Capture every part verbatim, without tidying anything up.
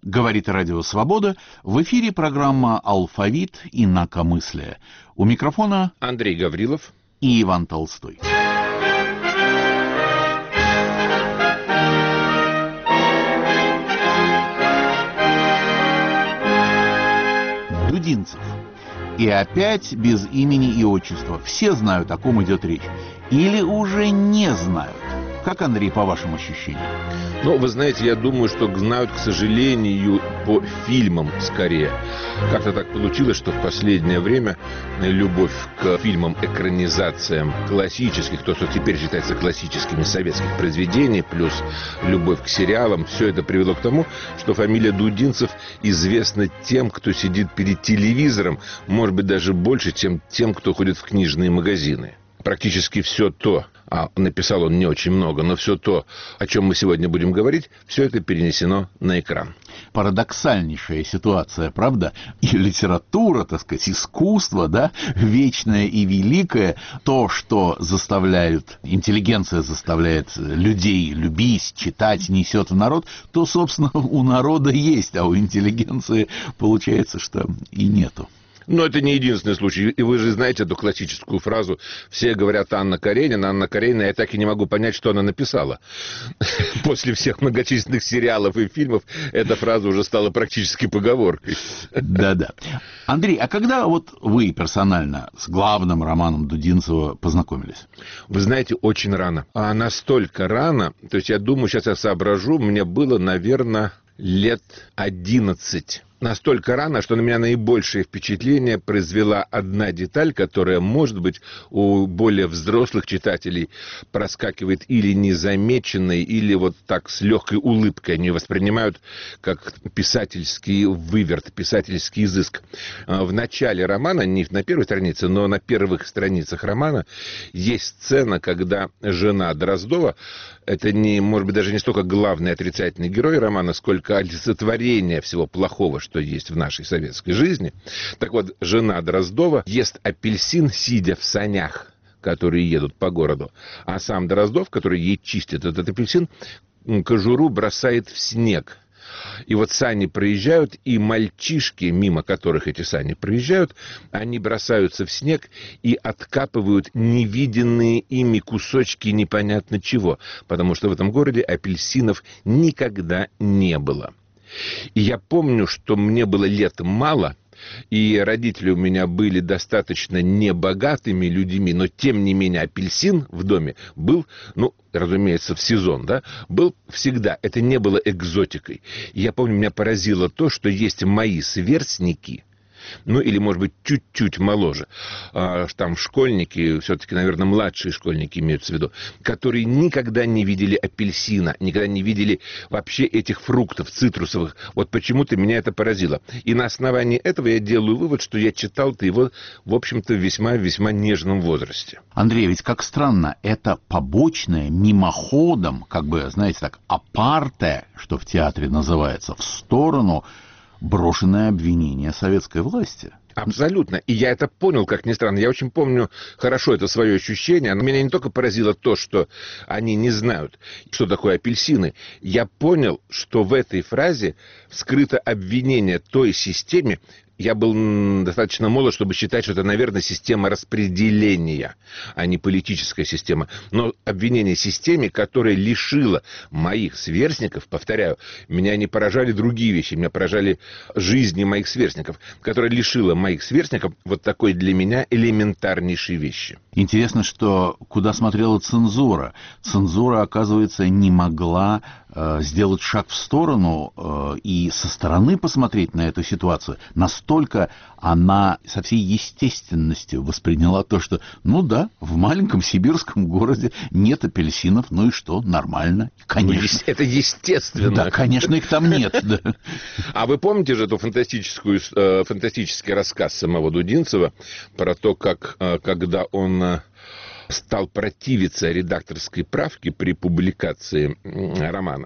Говорит Радио Свобода. В эфире программа «Алфавит» инакомыслия. У микрофона Андрей Гаврилов и Иван Толстой. Дудинцев. И опять без имени и отчества. Все знают, о ком идет речь. Или уже не знают. Как, Андрей, по вашим ощущениям? Ну, вы знаете, я думаю, что знают, к сожалению, по фильмам скорее. Как-то так получилось, что в последнее время любовь к фильмам, экранизациям классических, то, что теперь считается классическими советских произведений, плюс любовь к сериалам, все это привело к тому, что фамилия Дудинцев известна тем, кто сидит перед телевизором, может быть, даже больше, чем тем, кто ходит в книжные магазины. Практически все то, а написал он не очень много, но все то, о чем мы сегодня будем говорить, все это перенесено на экран. Парадоксальнейшая ситуация, правда? И литература, так сказать, искусство, да, вечное и великое, то, что заставляет, интеллигенция заставляет людей любить, читать, несет в народ, то, собственно, у народа есть, а у интеллигенции получается, что и нету. Но это не единственный случай. И вы же знаете эту классическую фразу. Все говорят Анна Каренина, Анна Каренина. Я так и не могу понять, что она написала. После всех многочисленных сериалов и фильмов эта фраза уже стала практически поговоркой. Да-да. Андрей, а когда вот вы персонально с главным романом Дудинцева познакомились? Вы знаете, очень рано. А настолько рано, то есть я думаю, сейчас я соображу, мне было, наверное, лет одиннадцать. Настолько рано, что на меня наибольшее впечатление произвела одна деталь, которая, может быть, у более взрослых читателей проскакивает или незамеченной, или вот так с легкой улыбкой. Они воспринимают как писательский выверт, писательский изыск. В начале романа, не на первой странице, но на первых страницах романа есть сцена, когда жена Дроздова, это не, может быть, даже не столько главный отрицательный герой романа, сколько олицетворение всего плохого, что есть в нашей советской жизни. Так вот, жена Дроздова ест апельсин, сидя в санях, которые едут по городу, а сам Дроздов, который ей чистит этот апельсин, кожуру бросает в снег. И вот сани проезжают, и мальчишки, мимо которых эти сани проезжают, они бросаются в снег и откапывают невиденные ими кусочки непонятно чего, потому что в этом городе апельсинов никогда не было. И я помню, что мне было лет мало, и родители у меня были достаточно небогатыми людьми, но тем не менее апельсин в доме был, ну, разумеется, в сезон, да, был всегда. Это не было экзотикой. И я помню, меня поразило то, что есть мои сверстники, ну, или, может быть, чуть-чуть моложе, а, там школьники, все-таки, наверное, младшие школьники имеются в виду, которые никогда не видели апельсина, никогда не видели вообще этих фруктов цитрусовых. Вот почему-то меня это поразило. И на основании этого я делаю вывод, что я читал-то его, в общем-то, в весьма-весьма нежном возрасте. Андрей, ведь как странно, это побочное, мимоходом, как бы, знаете, так, апарте, что в театре называется, в сторону брошенное обвинение советской власти. Абсолютно. И я это понял, как ни странно. Я очень помню хорошо это свое ощущение. Но меня не только поразило то, что они не знают, что такое апельсины. Я понял, что в этой фразе скрыто обвинение той системе. Я был достаточно молод, чтобы считать, что это, наверное, система распределения, а не политическая система. Но обвинение системе, которая лишила моих сверстников, повторяю, меня не поражали другие вещи, меня поражали жизни моих сверстников, которая лишила моих сверстников вот такой для меня элементарнейшей вещи. Интересно, что куда смотрела цензура. Цензура, оказывается, не могла э, сделать шаг в сторону э, и со стороны посмотреть на эту ситуацию. Настолько она со всей естественностью восприняла то, что, ну да, в маленьком сибирском городе нет апельсинов, ну и что, нормально, конечно. Ну, это естественно. Да, конечно, их там нет. Да. А вы помните же эту фантастическую, э, фантастический рассказ самого Дудинцева про то, как, э, когда он э, стал противиться редакторской правке при публикации э, романа,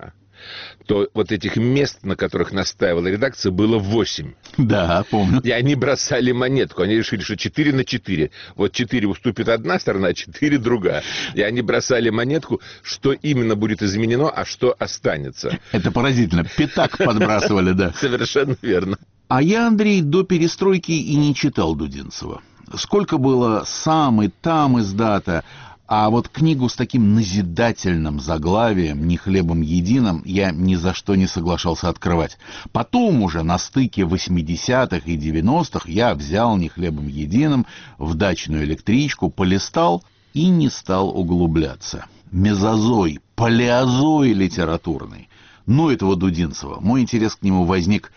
то вот этих мест, на которых настаивала редакция, было восемь. Да, помню. И они бросали монетку. Они решили, что четыре на четыре. Вот четыре уступит одна сторона, а четыре другая. И они бросали монетку, что именно будет изменено, а что останется. Это поразительно. Пятак подбрасывали, да. Совершенно верно. А я, Андрей, до перестройки и не читал Дудинцева. Сколько было сам и там издата, а вот книгу с таким назидательным заглавием «Не хлебом единым» я ни за что не соглашался открывать. Потом уже на стыке восьмидесятых и девяностых я взял «Не хлебом единым» в дачную электричку, полистал и не стал углубляться. Мезозой, палеозой литературный. Но этого Дудинцева, мой интерес к нему возник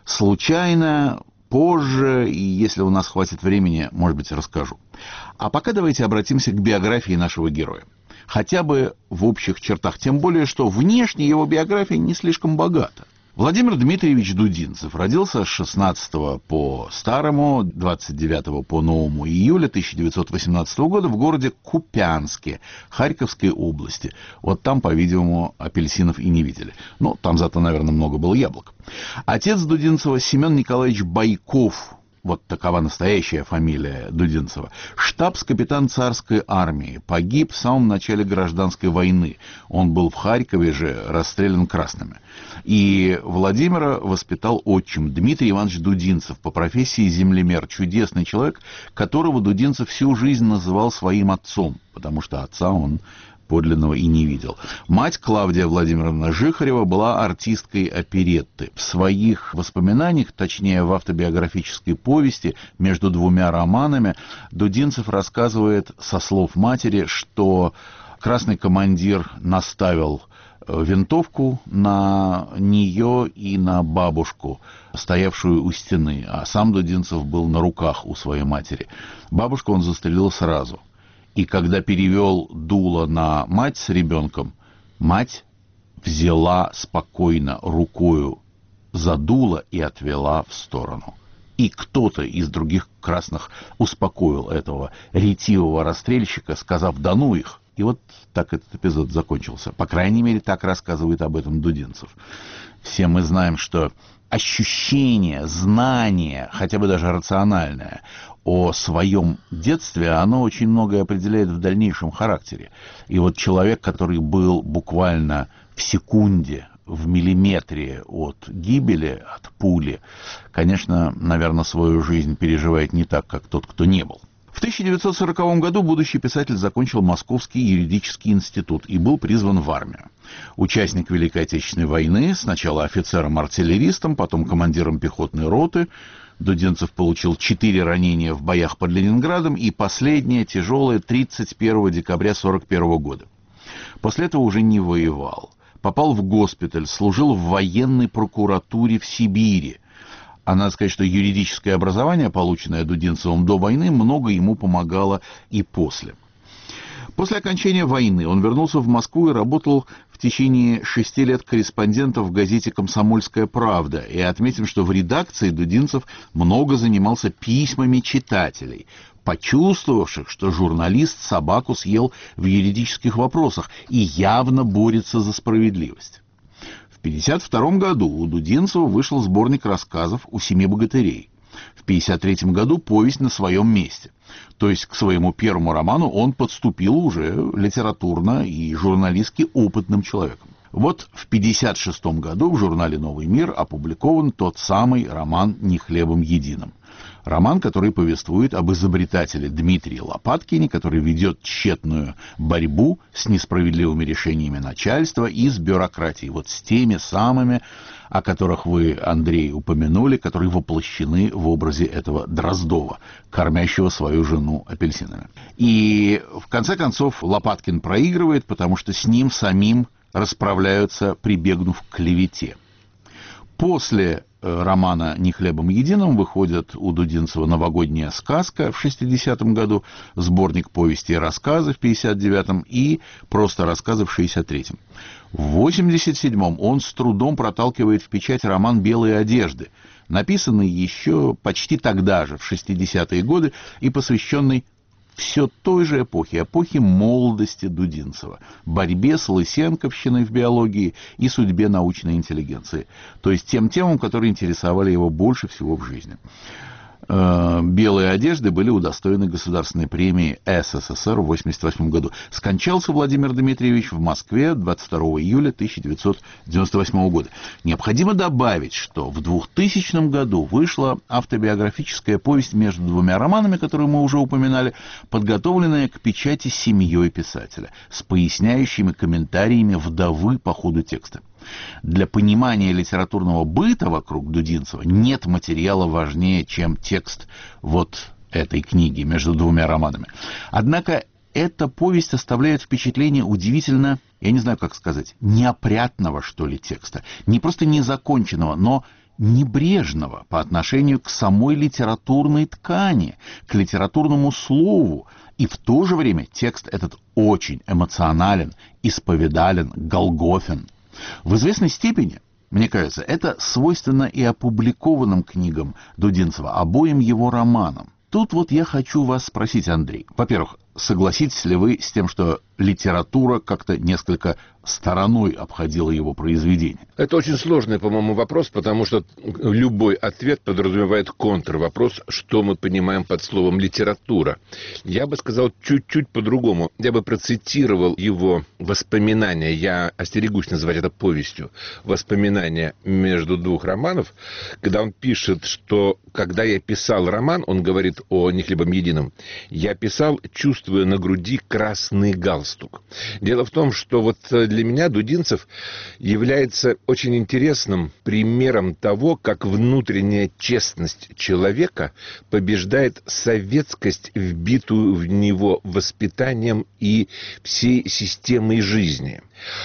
случайно, позже, и если у нас хватит времени, может быть, расскажу. А пока давайте обратимся к биографии нашего героя. Хотя бы в общих чертах, тем более, что внешне его биография не слишком богата. Владимир Дмитриевич Дудинцев родился шестнадцатого по старому, двадцать девятого по новому июля тысяча девятьсот восемнадцатого года в городе Купянске Харьковской области. Вот там, по-видимому, апельсинов и не видели. Но там зато, наверное, много было яблок. Отец Дудинцева Семен Николаевич Байков, вот такова настоящая фамилия Дудинцева, штабс-капитан царской армии, погиб в самом начале гражданской войны. Он был в Харькове же расстрелян красными. И Владимира воспитал отчим Дмитрий Иванович Дудинцев, по профессии землемер, чудесный человек, которого Дудинцев всю жизнь называл своим отцом, потому что отца он подлинного и не видел. Мать Клавдия Владимировна Жихарева была артисткой оперетты. В своих воспоминаниях, точнее в автобиографической повести между двумя романами, Дудинцев рассказывает со слов матери, что красный командир наставил винтовку на нее и на бабушку, стоявшую у стены, а сам Дудинцев был на руках у своей матери. Бабушку он застрелил сразу. И когда перевел дуло на мать с ребенком, мать взяла спокойно рукою за дуло и отвела в сторону. И кто-то из других красных успокоил этого ретивого расстрельщика, сказав «да ну их». И вот так этот эпизод закончился. По крайней мере, так рассказывает об этом Дудинцев. Все мы знаем, что ощущение, знание, хотя бы даже рациональное, о своем детстве, оно очень многое определяет в дальнейшем характере. И вот человек, который был буквально в секунде, в миллиметре от гибели, от пули, конечно, наверное, свою жизнь переживает не так, как тот, кто не был. В тысяча девятьсот сороковом году будущий писатель закончил Московский юридический институт и был призван в армию. Участник Великой Отечественной войны, сначала офицером-артиллеристом, потом командиром пехотной роты. Дудинцев получил четыре ранения в боях под Ленинградом и последнее, тяжелое, тридцать первого декабря сорок первого года. После этого уже не воевал. Попал в госпиталь, служил в военной прокуратуре в Сибири. А надо сказать, что юридическое образование, полученное Дудинцевым до войны, много ему помогало и после. После окончания войны он вернулся в Москву и работал в течение шести лет корреспондентом в газете «Комсомольская правда». И отметим, что в редакции Дудинцев много занимался письмами читателей, почувствовавших, что журналист собаку съел в юридических вопросах и явно борется за справедливость. В пятьдесят втором году у Дудинцева вышел сборник рассказов «У семи богатырей». В пятьдесят третьем году повесть «На своем месте». То есть к своему первому роману он подступил уже литературно и журналистски опытным человеком. Вот в пятьдесят шестом году в журнале «Новый мир» опубликован тот самый роман «Не хлебом единым». Роман, который повествует об изобретателе Дмитрии Лопаткине, который ведет тщетную борьбу с несправедливыми решениями начальства и с бюрократией. Вот с теми самыми, о которых вы, Андрей, упомянули, которые воплощены в образе этого Дроздова, кормящего свою жену апельсинами. И в конце концов Лопаткин проигрывает, потому что с ним самим расправляются, прибегнув к клевете. После романа «Не хлебом единым» выходит у Дудинцева «Новогодняя сказка» в шестидесятом году, сборник повести и рассказы в пятьдесят девятом и просто рассказы в шестьдесят третьем. В восемьдесят седьмом он с трудом проталкивает в печать роман «Белые одежды», написанный еще почти тогда же, в шестидесятые годы, и посвященный все той же эпохи, эпохи молодости Дудинцева, борьбе с лысенковщиной в биологии и судьбе научной интеллигенции, то есть тем темам, которые интересовали его больше всего в жизни. Белые одежды были удостоены государственной премии СССР в восемьдесят восьмом году. Скончался Владимир Дмитриевич в Москве двадцать второго июля тысяча девятьсот девяносто восьмого года. Необходимо добавить, что в двухтысячном году вышла автобиографическая повесть между двумя романами, которые мы уже упоминали, подготовленная к печати семьей писателя, с поясняющими комментариями вдовы по ходу текста. Для понимания литературного быта вокруг Дудинцева нет материала важнее, чем текст вот этой книги между двумя романами. Однако эта повесть оставляет впечатление удивительно, я не знаю, как сказать, неопрятного, что ли, текста. Не просто незаконченного, но небрежного по отношению к самой литературной ткани, к литературному слову. И в то же время текст этот очень эмоционален, исповедален, голгофен. В известной степени, мне кажется, это свойственно и опубликованным книгам Дудинцева, обоим его романам. Тут вот я хочу вас спросить, Андрей. Во-первых, согласитесь ли вы с тем, что литература как-то несколько стороной обходила его произведения? Это очень сложный, по-моему, вопрос, потому что любой ответ подразумевает контрвопрос, что мы понимаем под словом «литература». Я бы сказал чуть-чуть по-другому. Я бы процитировал его воспоминания, я остерегусь называть это повестью, воспоминания между двух романов, когда он пишет, что когда я писал роман, он говорит о «Не хлебом единым», я писал, чувствуя на груди красный галстук. Дело в том, что вот для меня Дудинцев является очень интересным примером того, как внутренняя честность человека побеждает советскость, вбитую в него воспитанием и всей системой жизни.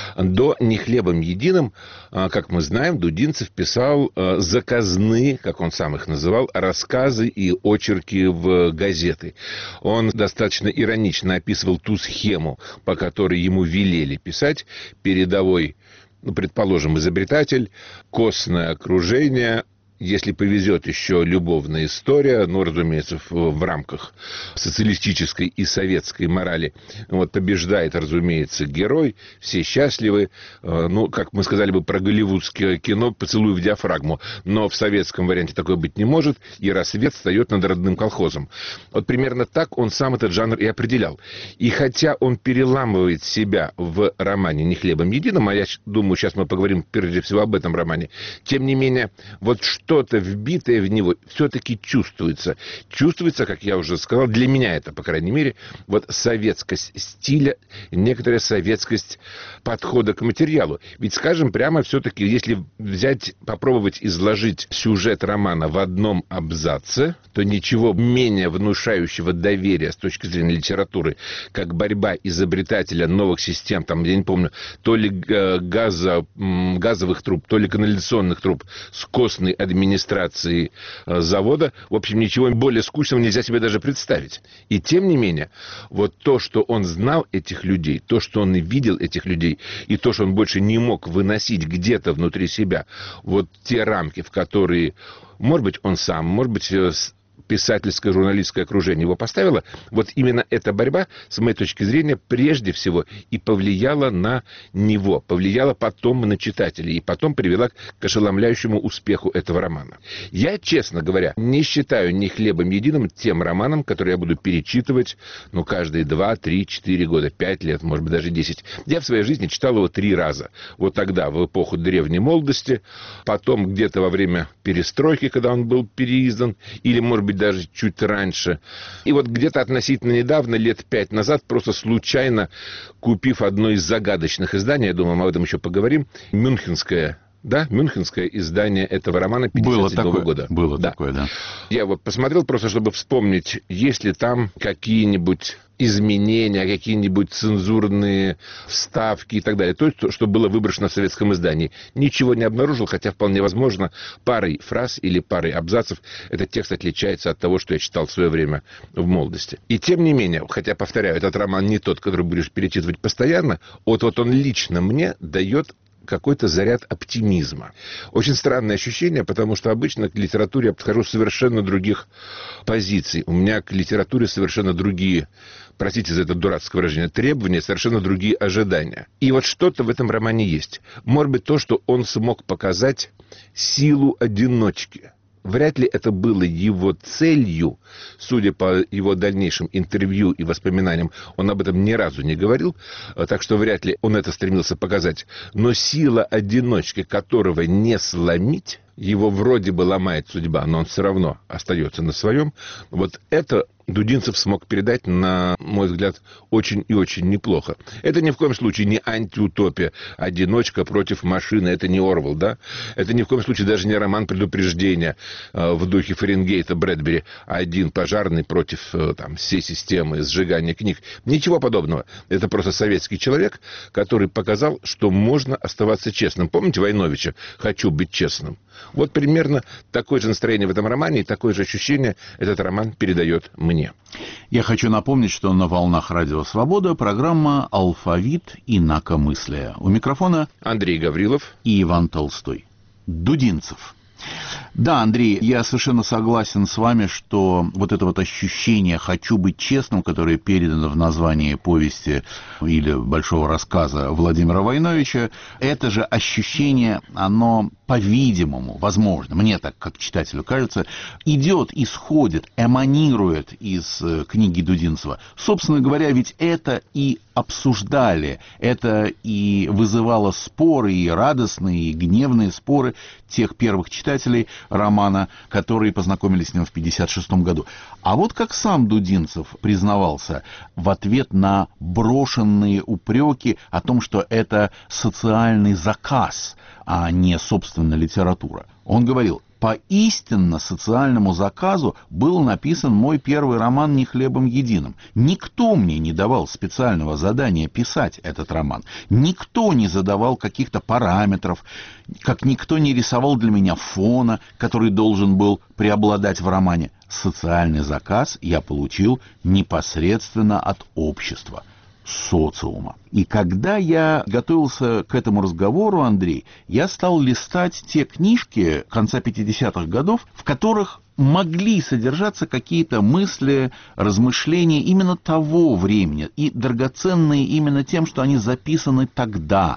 До «Не хлебом единым», как мы знаем, Дудинцев писал заказные, как он сам их называл, рассказы и очерки в газеты. Он достаточно иронично описывал ту схему, по которой ему велели писать: передовой, ну, предположим, изобретатель, костное окружение, если повезет, еще любовная история, ну, разумеется, в, в рамках социалистической и советской морали. Вот, побеждает, разумеется, герой, все счастливы. Ну, как мы сказали бы про голливудское кино, поцелуй в диафрагму. Но в советском варианте такое быть не может, и рассвет встает над родным колхозом. Вот примерно так он сам этот жанр и определял. И хотя он переламывает себя в романе «Не хлебом единым», а я думаю, сейчас мы поговорим прежде всего об этом романе, тем не менее, вот что что-то вбитое в него все-таки чувствуется. Чувствуется, как я уже сказал, для меня это, по крайней мере, вот советскость стиля, некоторая советскость подхода к материалу. Ведь, скажем прямо, все-таки, если взять, попробовать изложить сюжет романа в одном абзаце, то ничего менее внушающего доверия с точки зрения литературы, как борьба изобретателя новых систем, там, я не помню, то ли газа, газовых труб, то ли канализационных труб с костной администрации завода, в общем, ничего более скучного нельзя себе даже представить. И тем не менее, вот то, что он знал этих людей, то, что он видел этих людей, и то, что он больше не мог выносить где-то внутри себя, вот те рамки, в которые, может быть, он сам, может быть, писательское, журналистское окружение его поставило, вот именно эта борьба, с моей точки зрения, прежде всего и повлияла на него, повлияла потом на читателей, и потом привела к ошеломляющему успеху этого романа. Я, честно говоря, не считаю «Не хлебом единым» тем романом, который я буду перечитывать, ну, каждые два, три, четыре года, пять лет, может быть, даже десять. Я в своей жизни читал его три раза. Вот тогда, в эпоху древней молодости, потом где-то во время перестройки, когда он был переиздан, или, может быть, даже чуть раньше. И вот где-то относительно недавно, лет пять назад, просто случайно купив одно из загадочных изданий, я думаю, мы об этом еще поговорим, мюнхенское, да, мюнхенское издание этого романа пятьдесят седьмого года. Было да. такое, да. Я вот посмотрел просто, чтобы вспомнить, есть ли там какие-нибудь изменения, какие-нибудь цензурные вставки и так далее. То есть, что было выброшено в советском издании. Ничего не обнаружил, хотя вполне возможно, парой фраз или парой абзацев этот текст отличается от того, что я читал в свое время в молодости. И тем не менее, хотя, повторяю, этот роман не тот, который будешь перечитывать постоянно, вот, вот он лично мне дает какой-то заряд оптимизма. Очень странное ощущение, потому что обычно к литературе я подхожу с совершенно других позиций. У меня к литературе совершенно другие, простите за это дурацкое выражение, требования, совершенно другие ожидания. И вот что-то в этом романе есть. Может быть, то, что он смог показать силу одиночки. Вряд ли это было его целью, судя по его дальнейшим интервью и воспоминаниям, он об этом ни разу не говорил, так что вряд ли он это стремился показать. Но сила одиночки, которого не сломить, его вроде бы ломает судьба, но он все равно остается на своем. Вот это Дудинцев смог передать, на мой взгляд, очень и очень неплохо. Это ни в коем случае не антиутопия, одиночка против машины, это не Орвелл, да? Это ни в коем случае даже не роман предупреждения э, в духе Фаренгейта Брэдбери, один пожарный против э, там, всей системы сжигания книг. Ничего подобного. Это просто советский человек, который показал, что можно оставаться честным. Помните Войновича «Хочу быть честным»? Вот примерно такое же настроение в этом романе и такое же ощущение этот роман передает мне. Я хочу напомнить, что на волнах Радио Свобода программа «Алфавит инакомыслия». У микрофона Андрей Гаврилов и Иван Толстой. Дудинцев. Да, Андрей, я совершенно согласен с вами, что вот это вот ощущение «хочу быть честным», которое передано в названии повести или большого рассказа Владимира Войновича, это же ощущение, оно, по-видимому, возможно, мне так, как читателю кажется, идет, исходит, эманирует из книги Дудинцева. Собственно говоря, ведь это и обсуждали, это и вызывало споры, и радостные, и гневные споры тех первых читателей романа, которые познакомились с ним в пятьдесят шестом году. А вот как сам Дудинцев признавался в ответ на брошенные упреки о том, что это социальный заказ, а не, собственно, литература. Он говорил: по истинно социальному заказу был написан мой первый роман «Не хлебом единым». Никто мне не давал специального задания писать этот роман. Никто не задавал каких-то параметров, как никто не рисовал для меня фона, который должен был преобладать в романе. Социальный заказ я получил непосредственно от общества, социума. И когда я готовился к этому разговору, Андрей, я стал листать те книжки конца пятидесятых годов, в которых могли содержаться какие-то мысли, размышления именно того времени, и драгоценные именно тем, что они записаны тогда,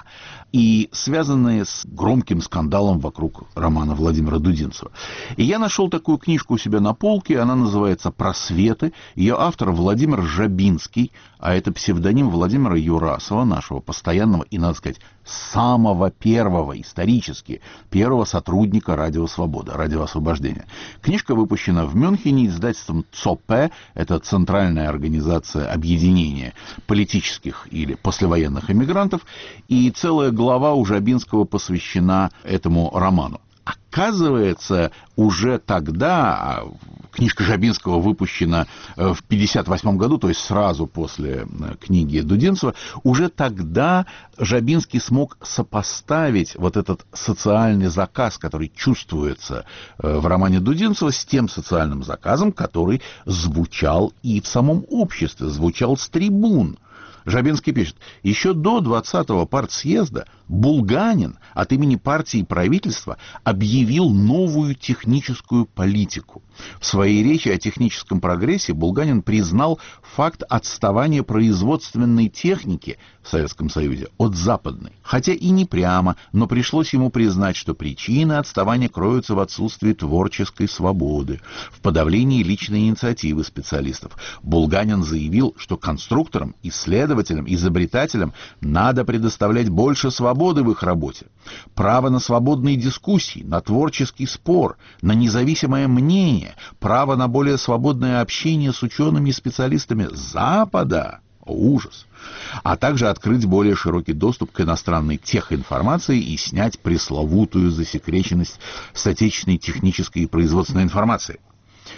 и связанные с громким скандалом вокруг романа Владимира Дудинцева. И я нашел такую книжку у себя на полке, она называется «Просветы». Ее автор Владимир Жабинский, а это псевдоним Владимира Юрасова, нашего постоянного и, надо сказать, самого первого, исторически, первого сотрудника Радио Свобода, Радио Освобождения. Книжка выпущена в Мюнхене издательством ЦОП, это Центральная организация объединения политических или послевоенных эмигрантов, и целая глава у Жабинского посвящена этому роману. Оказывается, уже тогда, книжка Жабинского выпущена в пятьдесят восьмом году, то есть сразу после книги Дудинцева, уже тогда Жабинский смог сопоставить вот этот социальный заказ, который чувствуется в романе Дудинцева, с тем социальным заказом, который звучал и в самом обществе, звучал с трибун. Жабинский пишет: еще до двадцатого партсъезда Булганин от имени партии и правительства объявил новую техническую политику. В своей речи о техническом прогрессе Булганин признал факт отставания производственной техники в Советском Союзе от западной. Хотя и не прямо, но пришлось ему признать, что причины отставания кроются в отсутствии творческой свободы, в подавлении личной инициативы специалистов. Булганин заявил, что конструкторам, исследователям, изобретателям надо предоставлять больше свободы в их работе. Право на свободные дискуссии, на творческий спор, на независимое мнение, право на более свободное общение с учеными и специалистами Запада. Ужас. А также открыть более широкий доступ к иностранной техинформации и снять пресловутую засекреченность с отечественной технической и производственной информации.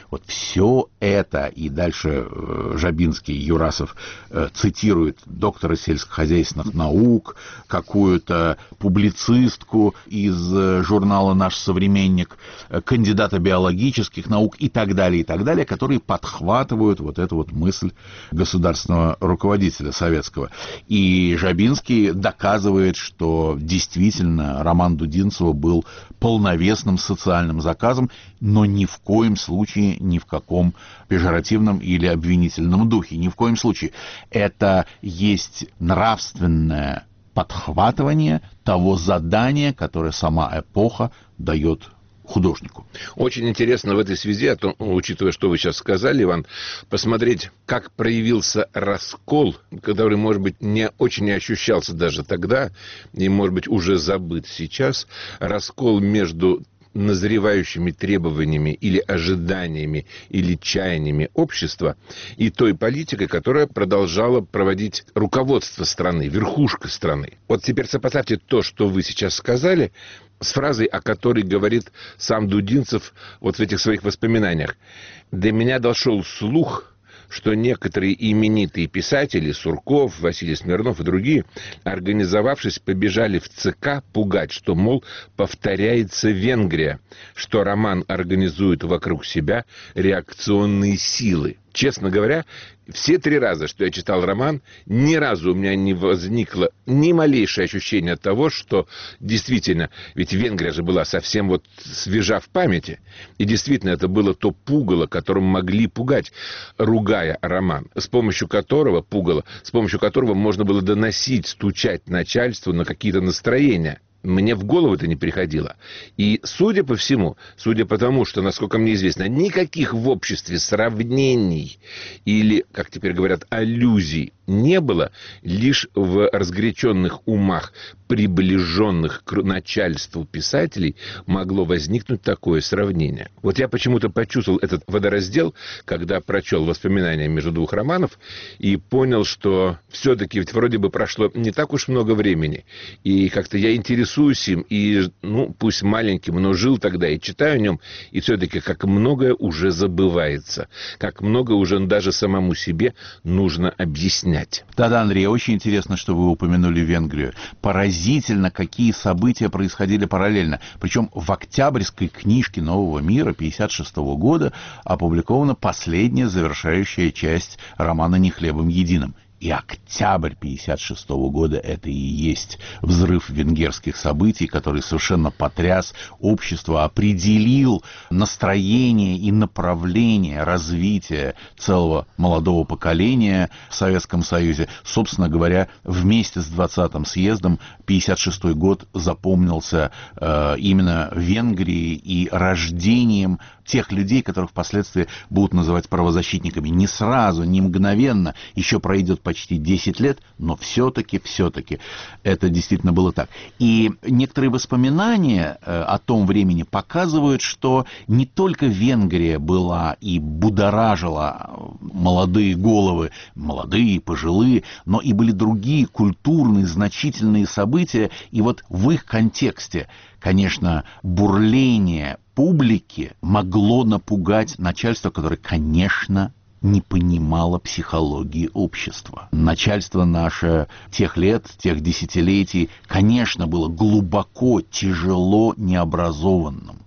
Вот все это, и дальше э, Жабинский, Юрасов э, цитирует доктора сельскохозяйственных наук, какую-то публицистку из э, журнала «Наш современник», э, кандидата биологических наук и так далее, и так далее, которые подхватывают вот эту вот мысль государственного руководителя советского. И Жабинский доказывает, что действительно роман Дудинцева был полновесным социальным заказом, но ни в коем случае, ни в каком пежоративном или обвинительном духе, ни в коем случае. Это есть нравственное подхватывание того задания, которое сама эпоха дает художнику. Очень интересно в этой связи, а то, учитывая, что вы сейчас сказали, Иван, посмотреть, как проявился раскол, который, может быть, не очень ощущался даже тогда, и, может быть, уже забыт сейчас, раскол между назревающими требованиями или ожиданиями или чаяниями общества и той политикой, которая продолжала проводить руководство страны, верхушка страны. Вот теперь сопоставьте то, что вы сейчас сказали, с фразой, о которой говорит сам Дудинцев вот в этих своих воспоминаниях. «До меня дошел слух, что некоторые именитые писатели, Сурков, Василий Смирнов и другие, организовавшись, побежали в ЦК пугать, что, мол, повторяется Венгрия, что роман организует вокруг себя реакционные силы». Честно говоря, все три раза, что я читал роман, ни разу у меня не возникло ни малейшее ощущение того, что действительно, ведь Венгрия же была совсем вот свежа в памяти, и действительно это было то пугало, которым могли пугать, ругая роман, с помощью которого, пугало, с помощью которого можно было доносить, стучать начальству на какие-то настроения. Мне в голову это не приходило. И, судя по всему, судя по тому, что, насколько мне известно, никаких в обществе сравнений или, как теперь говорят, аллюзий не было, лишь в разгоряченных умах, приближенных к начальству писателей, могло возникнуть такое сравнение. Вот я почему-то почувствовал этот водораздел, когда прочел воспоминания между двух романов, и понял, что все-таки ведь вроде бы прошло не так уж много времени, и как-то я интересуюсь им, и, ну, пусть маленьким, но жил тогда, и читаю о нем, и все-таки как многое уже забывается, как много уже даже самому себе нужно объяснять. Да-да, Андрей, очень интересно, что вы упомянули Венгрию. Поразительно, какие события происходили параллельно. Причем в октябрьской книжке «Нового мира» пятьдесят шестого года опубликована последняя завершающая часть романа «Не хлебом единым». И октябрь пятьдесят шестого года — это и есть взрыв венгерских событий, который совершенно потряс общество, определил настроение и направление развития целого молодого поколения в Советском Союзе. Собственно говоря, вместе с двадцатым съездом пятьдесят шестой год запомнился э, именно Венгрией и рождением тех людей, которых впоследствии будут называть правозащитниками. Не сразу, не мгновенно, еще пройдет почти десять лет, но все-таки, все-таки это действительно было так. И некоторые воспоминания э, о том времени показывают, что не только Венгрия была и будоражила молодые головы, молодые и пожилые, но и были другие культурные, значительные события, и вот в их контексте, конечно, бурление публики могло напугать начальство, которое, конечно, не понимало психологии общества. Начальство наше тех лет, тех десятилетий, конечно, было глубоко, тяжело необразованным.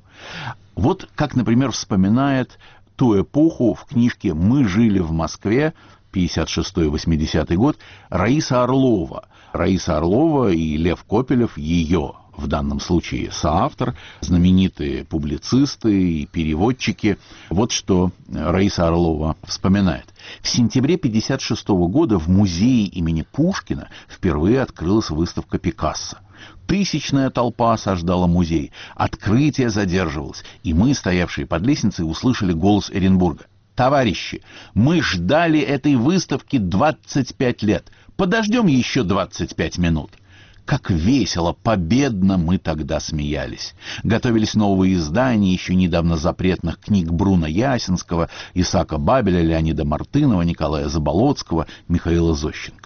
Вот как, например, вспоминает ту эпоху в книжке «Мы жили в Москве», пятьдесят шестой — восьмидесятый год, Раиса Орлова. Раиса Орлова и Лев Копелев, ее в данном случае соавтор, знаменитые публицисты и переводчики. Вот что Раиса Орлова вспоминает. В сентябре пятьдесят шестого года в музее имени Пушкина впервые открылась выставка Пикассо. Тысячная толпа осаждала музей. Открытие задерживалось, и мы, стоявшие под лестницей, услышали голос Эренбурга. «Товарищи, мы ждали этой выставки двадцать пять лет. Подождем еще двадцать пять минут». Как весело, победно мы тогда смеялись. Готовились новые издания еще недавно запретных книг Бруно Ясинского, Исаака Бабеля, Леонида Мартынова, Николая Заболоцкого, Михаила Зощенко.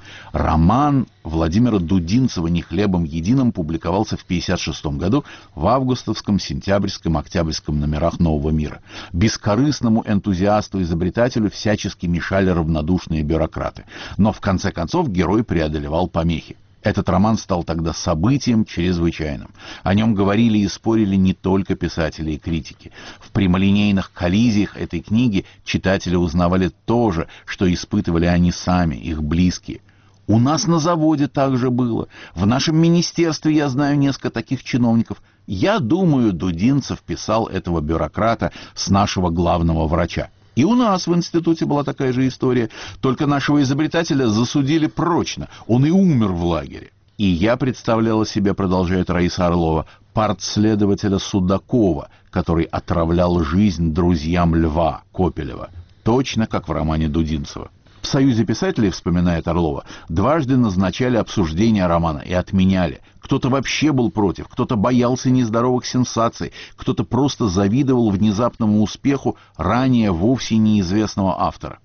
Роман Владимира Дудинцева «Не хлебом единым» публиковался в пятьдесят шестом году в августовском, сентябрьском, октябрьском номерах «Нового мира». Бескорыстному энтузиасту-изобретателю всячески мешали равнодушные бюрократы. Но в конце концов герой преодолевал помехи. Этот роман стал тогда событием чрезвычайным. О нем говорили и спорили не только писатели и критики. В прямолинейных коллизиях этой книги читатели узнавали то же, что испытывали они сами, их близкие. У нас на заводе так же было. В нашем министерстве я знаю несколько таких чиновников. Я думаю, Дудинцев писал этого бюрократа с нашего главного врача. И у нас в институте была такая же история, только нашего изобретателя засудили прочно, он и умер в лагере. И я представляла себе, продолжает Раиса Орлова, партследователя Судакова, который отравлял жизнь друзьям Льва Копелева, точно как в романе Дудинцева. В Союзе писателей, вспоминает Орлова, дважды назначали обсуждение романа и отменяли. Кто-то вообще был против, кто-то боялся нездоровых сенсаций, кто-то просто завидовал внезапному успеху ранее вовсе неизвестного автора.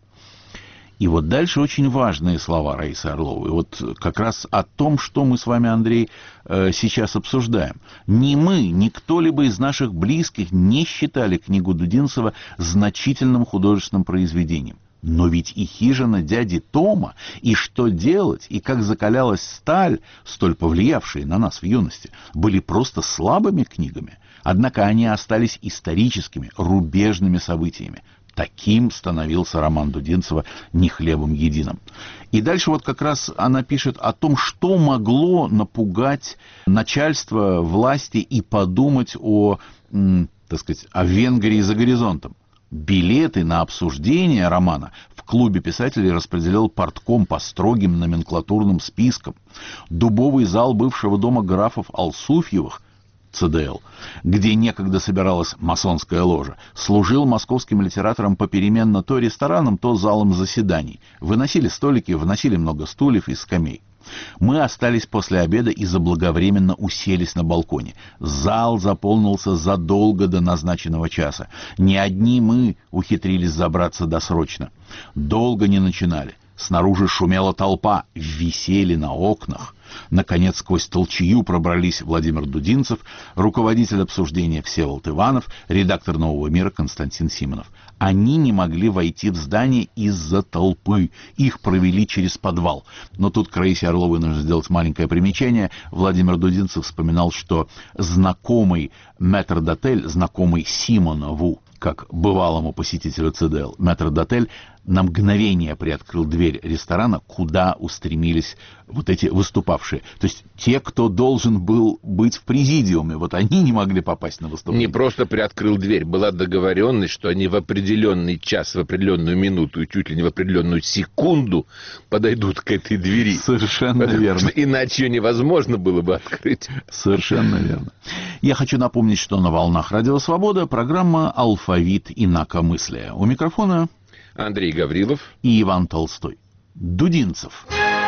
И вот дальше очень важные слова Раисы Орловой. Вот как раз о том, что мы с вами, Андрей, сейчас обсуждаем. Ни мы, ни кто-либо из наших близких не считали книгу Дудинцева значительным художественным произведением. Но ведь и «Хижина дяди Тома», и «Что делать», и «Как закалялась сталь», столь повлиявшие на нас в юности, были просто слабыми книгами. Однако они остались историческими, рубежными событиями. Таким становился роман Дудинцева «Не хлебом единым». И дальше вот как раз она пишет о том, что могло напугать начальство, власти и подумать о, так сказать, о Венгрии за горизонтом. Билеты на обсуждение романа в клубе писателей распределял партком по строгим номенклатурным спискам. Дубовый зал бывшего дома графов Алсуфьевых, ЦДЛ, где некогда собиралась масонская ложа, служил московским литераторам попеременно то рестораном, то залом заседаний. Выносили столики, вносили много стульев и скамей. Мы остались после обеда и заблаговременно уселись на балконе. Зал заполнился задолго до назначенного часа. Не одни мы ухитрились забраться досрочно. Долго не начинали. Снаружи шумела толпа, висели на окнах. Наконец, сквозь толчею пробрались Владимир Дудинцев, руководитель обсуждения Всеволод Иванов, редактор «Нового мира» Константин Симонов. Они не могли войти в здание из-за толпы. Их провели через подвал. Но тут к Раисе Орловой нужно сделать маленькое примечание. Владимир Дудинцев вспоминал, что знакомый метрдотель, знакомый Симонову, как бывалому посетителю ЦДЛ, метрдотель на мгновение приоткрыл дверь ресторана, куда устремились вот эти выступавшие. То есть те, кто должен был быть в президиуме, вот они не могли попасть на выступление. Не просто приоткрыл дверь, была договоренность, что они в определенный час, в определенную минуту и чуть ли не в определенную секунду подойдут к этой двери. Совершенно верно. Иначе ее невозможно было бы открыть. Совершенно верно. Я хочу напомнить, что на волнах Радио Свобода программа «Алфавит инакомыслия». У микрофона Андрей Гаврилов и Иван Толстой. Дудинцев.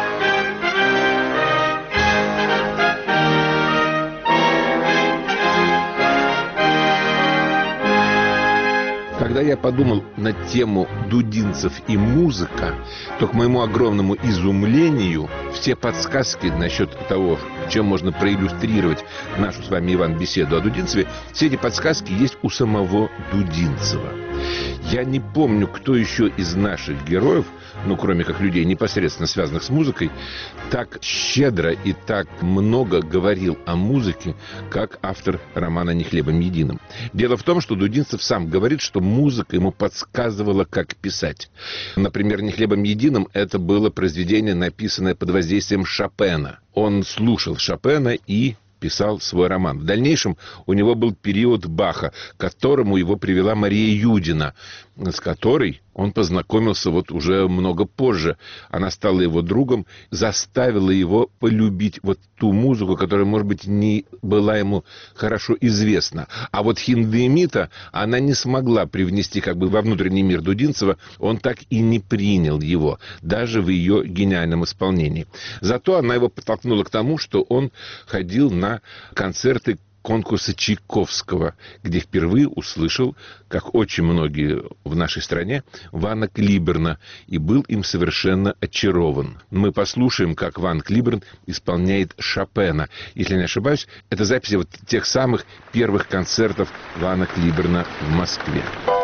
Когда я подумал на тему Дудинцев и музыка, то, к моему огромному изумлению, все подсказки насчет того, чем можно проиллюстрировать нашу с вами, Иван, беседу о Дудинцеве, все эти подсказки есть у самого Дудинцева. Я не помню, кто еще из наших героев, ну, кроме как людей, непосредственно связанных с музыкой, так щедро и так много говорил о музыке, как автор романа «Не хлебом единым». Дело в том, что Дудинцев сам говорит, что музыка ему подсказывала, как писать. Например, «Не хлебом единым» — это было произведение, написанное под воздействием Шопена. Он слушал Шопена и писал свой роман. В дальнейшем у него был период Баха, к которому его привела Мария Юдина, с которой он познакомился вот уже много позже. Она стала его другом, заставила его полюбить вот ту музыку, которая, может быть, не была ему хорошо известна. А вот Хиндемита она не смогла привнести как бы во внутренний мир Дудинцева, он так и не принял его, даже в ее гениальном исполнении. Зато она его подтолкнула к тому, что он ходил на концерты конкурса Чайковского, где впервые услышал, как очень многие в нашей стране, Вана Клиберна, и был им совершенно очарован. Мы послушаем, как Ван Клиберн исполняет Шопена. Если не ошибаюсь, это записи вот тех самых первых концертов Вана Клиберна в Москве.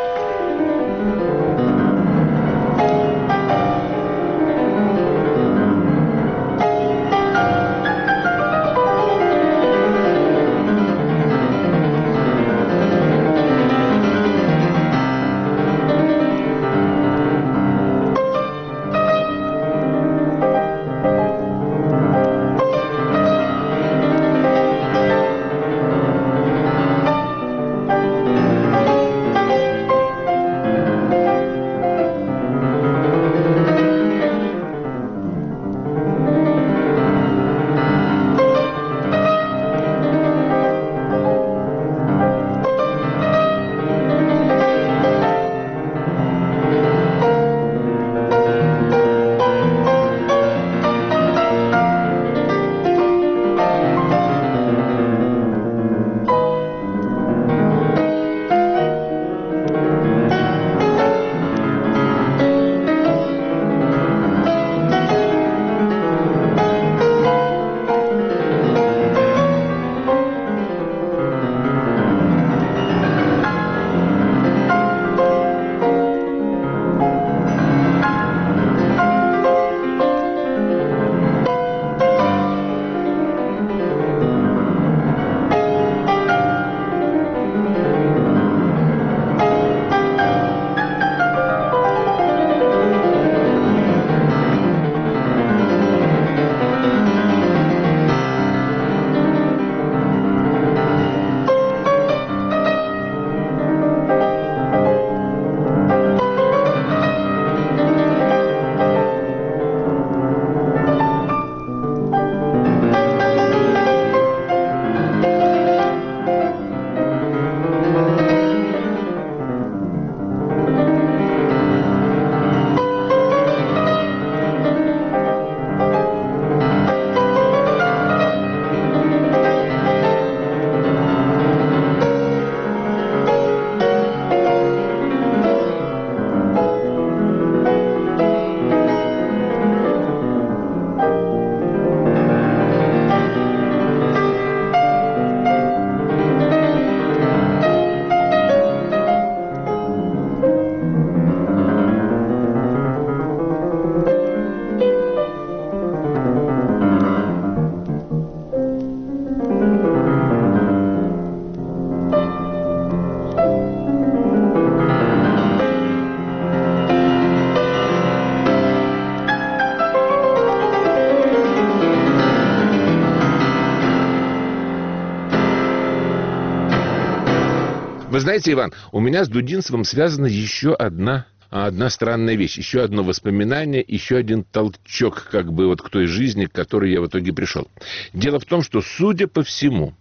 Вы знаете, Иван, у меня с Дудинцевым связана еще одна, одна странная вещь, еще одно воспоминание, еще один толчок как бы вот к той жизни, к которой я в итоге пришел. Дело в том, что, судя по всему,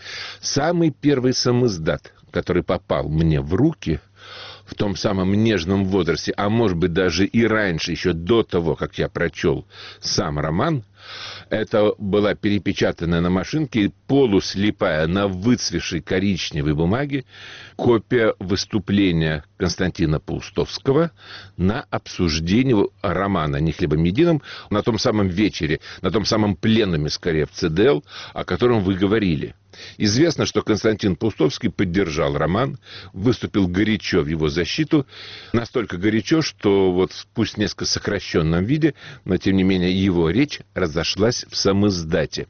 самый первый самиздат, который попал мне в руки в том самом нежном возрасте, а может быть даже и раньше, еще до того, как я прочел сам роман, это была перепечатанная на машинке, полуслепая, на выцвевшей коричневой бумаге копия выступления Константина Паустовского на обсуждение романа «Не хлебом единым» на том самом вечере, на том самом пленуме, скорее, в ЦДЛ, о котором вы говорили. Известно, что Константин Паустовский поддержал роман, выступил горячо в его защиту, настолько горячо, что вот пусть в несколько сокращенном виде, но тем не менее его речь разошлась в самиздате.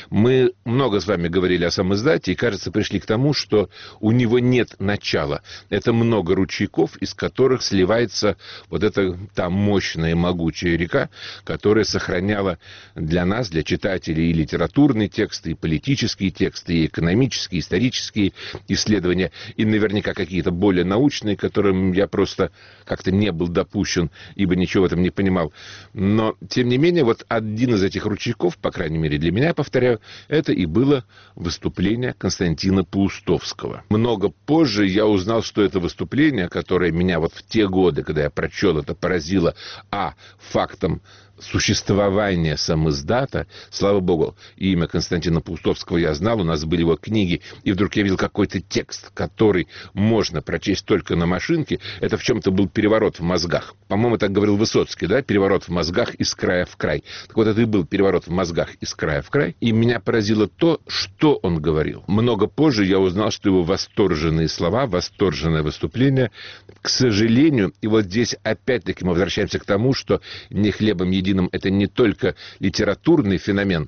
Мы много с вами говорили о самиздате и, кажется, пришли к тому, что у него нет начала. Это много ручейков, из которых сливается вот эта та мощная могучая река, которая сохраняла для нас, для читателей, и литературные тексты, и политические тексты, и экономические, исторические исследования, и наверняка какие-то более научные, к которым я просто как-то не был допущен, ибо ничего в этом не понимал. Но, тем не менее, вот один из этих ручейков, по крайней мере для меня, повторяю, это и было выступление Константина Паустовского. Много позже я узнал, что это выступление, которое меня вот в те годы, когда я прочел это, поразило, а, фактом существования самиздата, слава богу, имя Константина Паустовского я знал, у нас были его книги, и вдруг я видел какой-то текст, который можно прочесть только на машинке. Это в чем-то был переворот в мозгах. По-моему, так говорил Высоцкий, да? Переворот в мозгах из края в край. Так вот, это и был переворот в мозгах из края в край. И меня поразило то, что он говорил. Много позже я узнал, что его восторженные слова, восторженное выступление, к сожалению, и вот здесь опять-таки мы возвращаемся к тому, что не хлебом единым это не только литературный феномен,